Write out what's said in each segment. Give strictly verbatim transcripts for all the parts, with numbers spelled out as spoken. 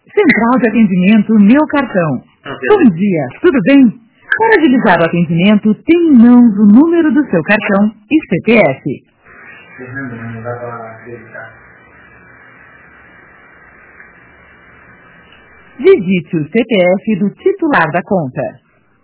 Central de atendimento Meu Cartão. Bom dia, tudo bem? Para agilizar o atendimento, tem em mãos o número do seu cartão e C P F. Fernando, não dá para acreditar. Digite o C P F do titular da conta.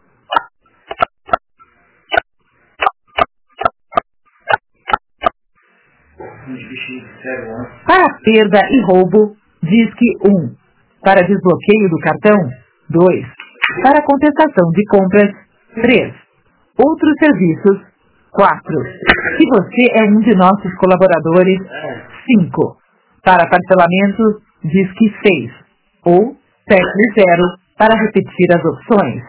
Para perda e roubo, disque um. Para desbloqueio do cartão, dois. Para contestação de compras, três. Outros serviços, quatro. Se você é um de nossos colaboradores, cinco. Para parcelamento, disque seis. Ou sete zero para repetir as opções.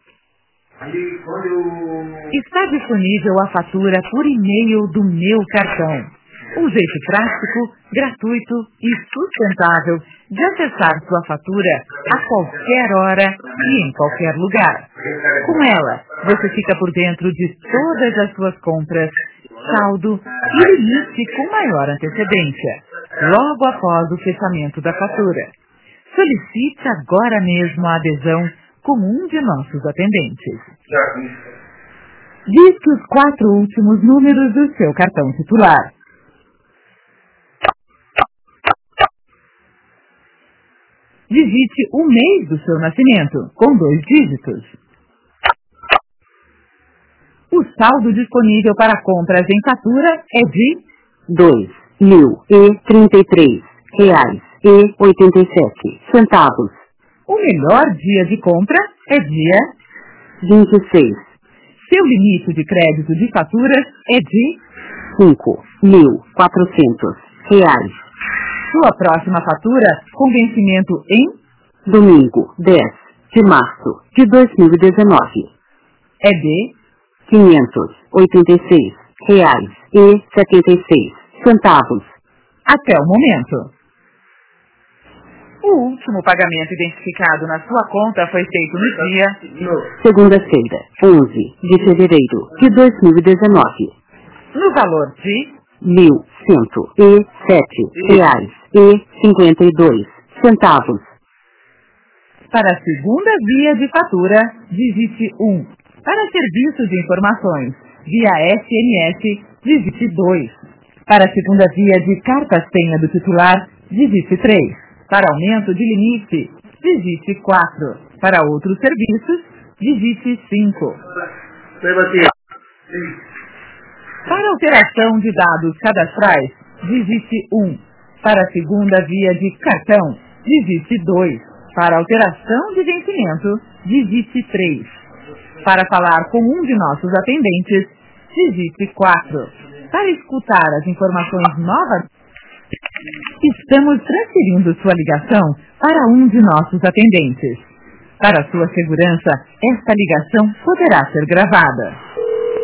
Está disponível a fatura por e-mail do Meu Cartão. Um jeito prático, gratuito e sustentável de acessar sua fatura a qualquer hora e em qualquer lugar. Com ela, você fica por dentro de todas as suas compras, saldo e limite com maior antecedência, logo após o fechamento da fatura. Solicite agora mesmo a adesão com um de nossos atendentes. Disque os quatro últimos números do seu cartão titular. Digite o mês do seu nascimento, com dois dígitos. O saldo disponível para compras em fatura é de dois mil e trinta e três reais e oitenta e sete centavos. O melhor dia de compra é dia vinte e seis. Seu limite de crédito de faturas é de cinco mil e quatrocentos reais. Sua próxima fatura com vencimento em domingo, dez de março de dois mil e dezenove. É de quinhentos e oitenta e seis reais e setenta e seis centavos. Até o momento. O último pagamento identificado na sua conta foi feito no dia segunda-feira, onze de fevereiro de dois mil e dezenove. No valor de mil cento e sete reais e cinquenta e dois centavos. Para a segunda via de fatura, digite um. Para serviços de informações via S M S, digite dois. Para a segunda via de carta-senha do titular, digite três. Para aumento de limite, digite quatro. Para outros serviços, digite cinco. Para alteração de dados cadastrais, digite um. Para a segunda via de cartão, digite dois. Para alteração de vencimento, digite três. Para falar com um de nossos atendentes, digite quatro. Para escutar as informações novas, estamos transferindo sua ligação para um de nossos atendentes. Para sua segurança, esta ligação poderá ser gravada.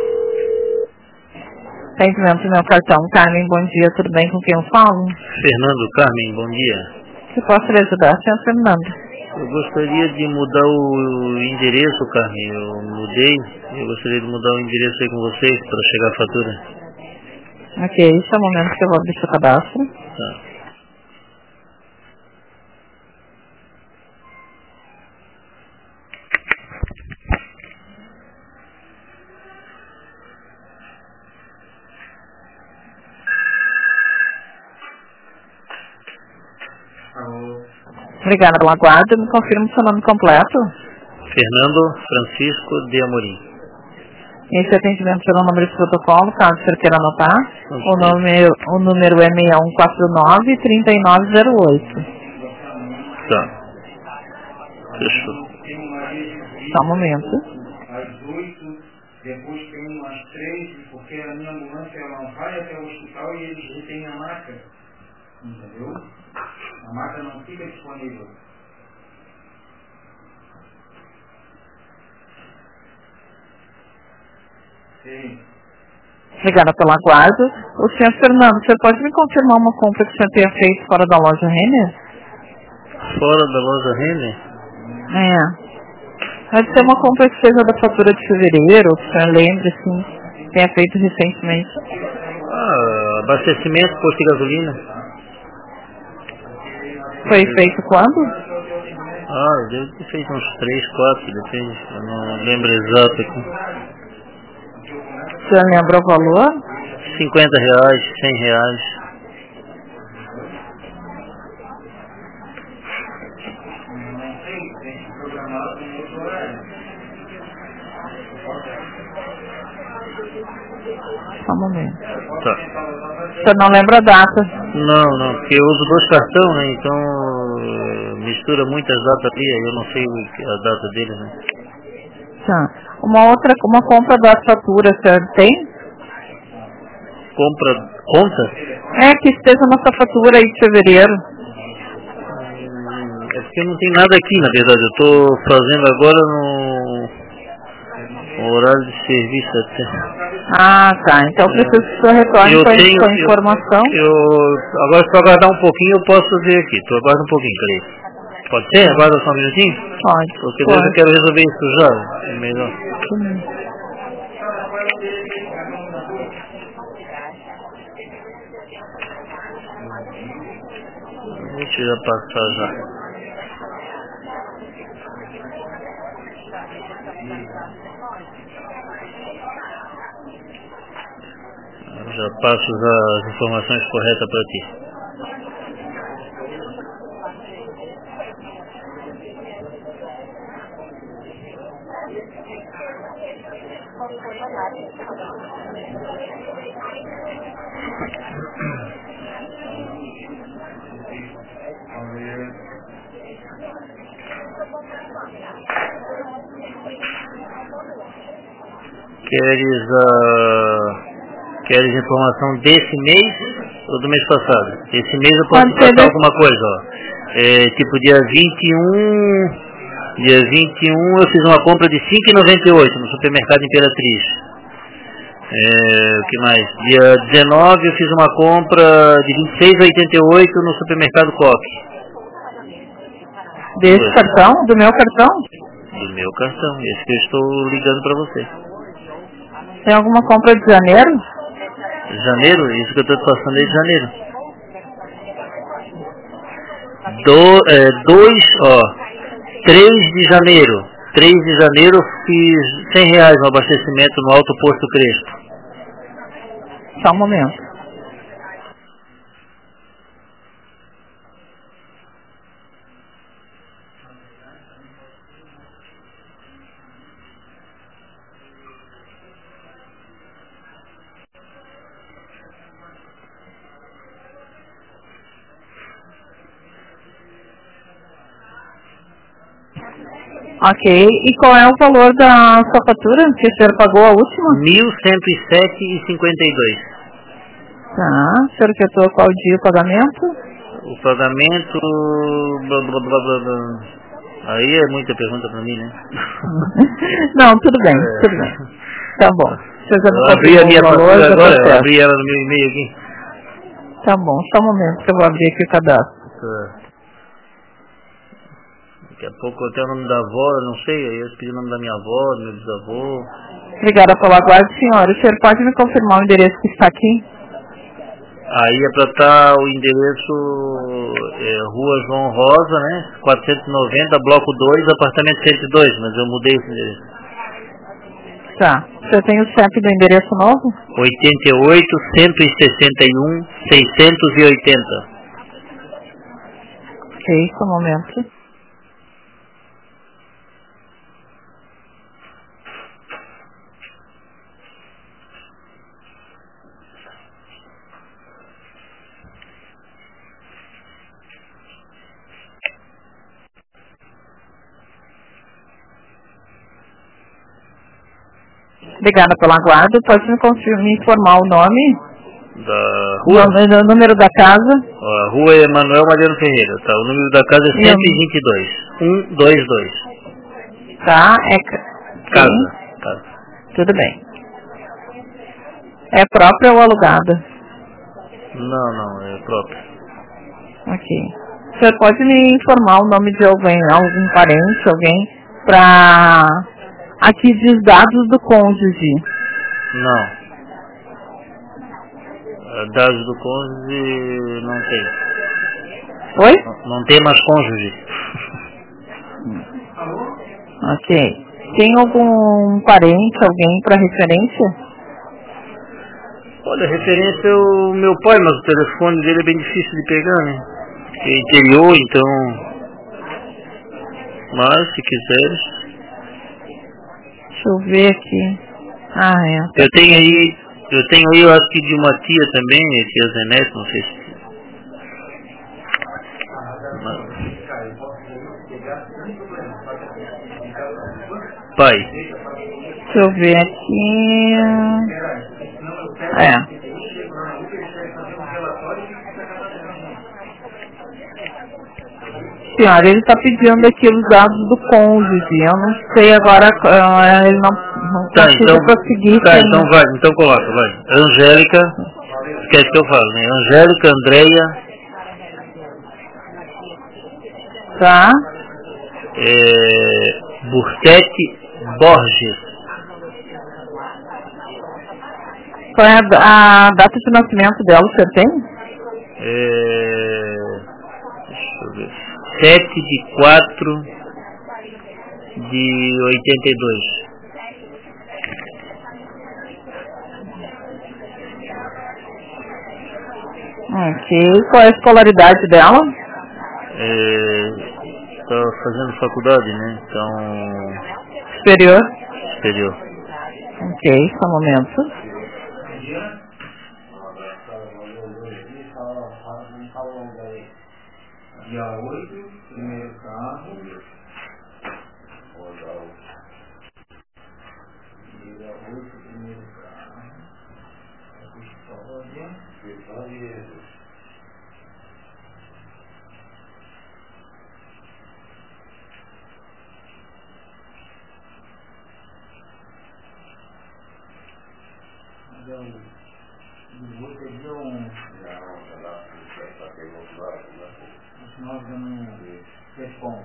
Atendimento do Meu Cartão, Carmen, bom dia, tudo bem? Com quem eu falo? Fernando, Carmen, bom dia. Se posso lhe ajudar, senhor Fernando? Eu gostaria de mudar o endereço, Carmen, eu mudei, eu gostaria de mudar o endereço aí com vocês para chegar a fatura. Ok, esse é o momento que eu vou abrir seu cadastro. Tá. Obrigada pela aguardo. Me confirma o seu nome completo. Fernando Francisco de Amorim. Esse atendimento pelo número de protocolo, caso o senhor queira anotar. O número, o número é seis um quatro nove, três nove zero oito. Tá. Fechou. Só um momento. Às oito, depois tem umas três, porque a minha ambulância ela não vai até o hospital e eles retêm a maca. Entendeu? A maca não fica disponível. Sim. Obrigada pelo aguardo. O senhor Fernando, o senhor pode me confirmar uma compra que o senhor tenha feito fora da loja Renner? Fora da loja Renner? É. Pode ser uma compra que seja da fatura de fevereiro, que o senhor lembre, assim, tenha feito recentemente. Ah, abastecimento, posto de gasolina. Foi feito quando? Ah, eu devo ter feito uns três, quatro, depende. Eu não lembro exato aqui. Você lembra o valor? cinquenta reais, cem reais. Só um momento. Tá. Você não lembra a data? Não, não, porque eu uso dois cartões, né? Então eh, mistura muitas datas ali, aí eu não sei o que- a data deles, né? Tá. Uma outra, uma compra da fatura, você tem? Compra, conta? É, que esteja na sua fatura aí de fevereiro. Hum, É porque não tem nada aqui, na verdade. Eu tô fazendo agora no, no horário de serviço até. Ah, tá. Então eu preciso que o senhor retorne Eu com a, tenho, com a eu, informação. eu, agora se eu aguardar um pouquinho eu posso ver aqui. Tu aguarda um pouquinho, peraí. Pode ser? Aguarda só um minutinho? Pode. Porque daí eu Pode. quero resolver isso já. É melhor. Hum. Deixa eu já passar já. Eu já passo já as informações corretas para ti. Queres a... Queres informação desse mês ou do mês passado? Esse mês eu posso Pode te ser passar desse- alguma coisa, ó. É, tipo dia vinte e um, dia vinte e um eu fiz uma compra de cinco e noventa e oito no supermercado Imperatriz. É, o que mais? Dia dezenove eu fiz uma compra de vinte e seis e oitenta e oito no supermercado Coque. Desse Pois. cartão? Do meu cartão? Do meu cartão, esse que eu estou ligando para você. Tem alguma compra de janeiro? Janeiro? Isso que eu estou te passando é de janeiro. Do, é, dois, ó, três de janeiro. três de janeiro eu fiz cem reais no abastecimento no Alto Posto Crespo. Só um momento. Ok. E qual é o valor da sua fatura que o senhor pagou a última? mil cento e sete e cinquenta e dois. Tá. O senhor efetuou qual dia o pagamento? O pagamento... Blá, blá, blá, blá, blá. Aí é muita pergunta para mim, né? Não, tudo bem, É. tudo bem. Tá bom. Você já me Eu abri a confirmou minha o valor, fatura já agora, tá eu certo. abri ela no meu e-mail aqui. Tá bom, só um momento que eu vou abrir aqui o cadastro. Tá. Daqui a pouco até o nome da avó, eu não sei, aí eu pedi o nome da minha avó, do meu bisavô. Obrigada pelo aguardo, senhora. O senhor pode me confirmar o endereço que está aqui? Aí é pra estar o endereço é, Rua João Rosa, né? quatrocentos e noventa, bloco dois, apartamento cento e dois, mas eu mudei esse endereço. Tá. O senhor tem o C E P do endereço novo? oitenta e oito, cento e sessenta e um, seiscentos e oitenta. Ok, só um momento. Obrigada pelo aguardo. Pode me, confirmar, me informar o nome? Da O rua? nome- o número da casa? Ó, a rua é Manuel Mariano Ferreira, tá? O número da casa é E cento e vinte e dois. cento e vinte e dois. Tá, é... ca- Casa. Sim, Casa. tudo bem. É própria ou alugada? Não, não, é próprio. Ok. O senhor pode me informar o nome de alguém, algum parente, alguém, pra... Aqui diz dados do cônjuge. Não. A dados do cônjuge não tem. Oi? Não, não tem mais cônjuge. Ok. Tem algum parente, alguém para referência? Olha, referência é o meu pai, mas o telefone dele é bem difícil de pegar, né? É interior, então... Mas, se quiseres... Deixa eu ver aqui. Ah, é. Eu tenho aí... Eu tenho aí, eu acho que de uma tia também, a tia Zenete, não sei se... Pai. Deixa eu ver aqui. É. Senhora, ele está pedindo aqui os dados do cônjuge. Eu não sei agora, uh, ele não, não tá, consigo então, prosseguir. Tá, então vai, então coloca, vai. Angélica, esquece que eu falo, né? Angélica, Andréia. Tá. É, Bursetti Borges. Qual é a, a data de nascimento dela, o senhor tem? É, deixa eu ver. sete de quatro de oitenta e dois. Ok. Qual é a escolaridade dela? Está fazendo faculdade, né? Então... Superior? Superior. Ok, só um momento. Dia oito, primeiro carro. Dia oito, primeiro carro. Custódia. Custódia. Dia oito é dia onze. Nós não responde.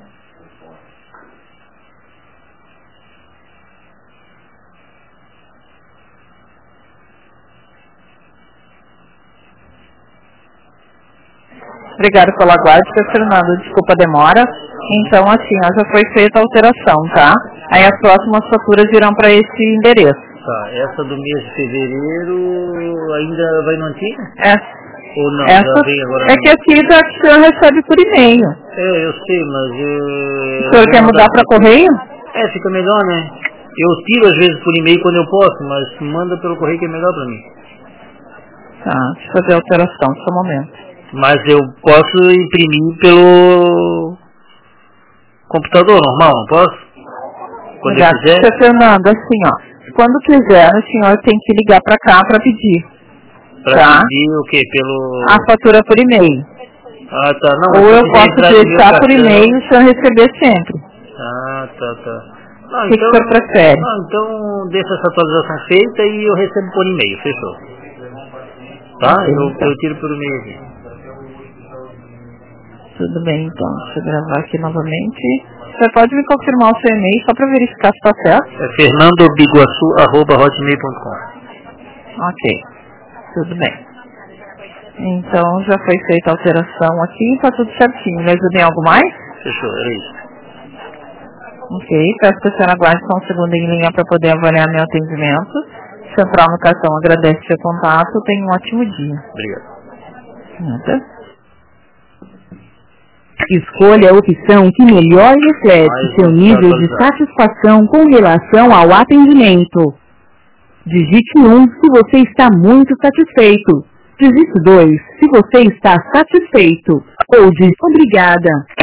Obrigada pela guarda, Fernando. Desculpa a demora. Então, assim, ó, já foi feita a alteração, tá? Aí as próximas faturas irão para esse endereço. Tá, essa do mês de fevereiro ainda vai no antigo? É. Ou não, essa já vem agora é que aqui já que o senhor recebe por e-mail. É, eu sei, mas... Eu... O senhor quer mudar para correio? É, fica melhor, né? Eu tiro às vezes por e-mail quando eu posso, mas manda pelo correio que é melhor para mim. Tá, deixa eu fazer a alteração, só um momento. Mas eu posso imprimir pelo computador normal, não posso? Quando Obrigada. eu quiser? Seu Fernando, assim, ó. Quando quiser, o senhor tem que ligar para cá para pedir. Pra tá? pedir o quê? Pelo... A fatura por e-mail. Ah, tá. Não, ou eu posso deixar por e-mail e o senhor receber sempre. Ah, tá, tá. Não, o que, então, que o senhor prefere? Não, então deixa essa atualização feita e eu recebo por e-mail, fechou. Tá? Okay, eu, então. eu tiro por e-mail aqui. Tudo bem, então. Deixa eu gravar aqui novamente. Você pode me confirmar o seu e-mail só para verificar se está certo? É fernando biguaçu arroba hotmail ponto com. Ok. Tudo bem. Então já foi feita a alteração aqui, está tudo certinho. Me ajudem em algo mais? Fechou, era isso. Ok, peço que a senhora aguarde só um segundo em linha para poder avaliar meu atendimento. Central no cartão agradece seu contato. Tenha um ótimo dia. Obrigado. Nada. Escolha a opção que melhor reflete Mais seu um nível de atualizado. satisfação com relação ao atendimento. Digite um se você está muito satisfeito. Digite dois se você está satisfeito. Ou digite obrigada.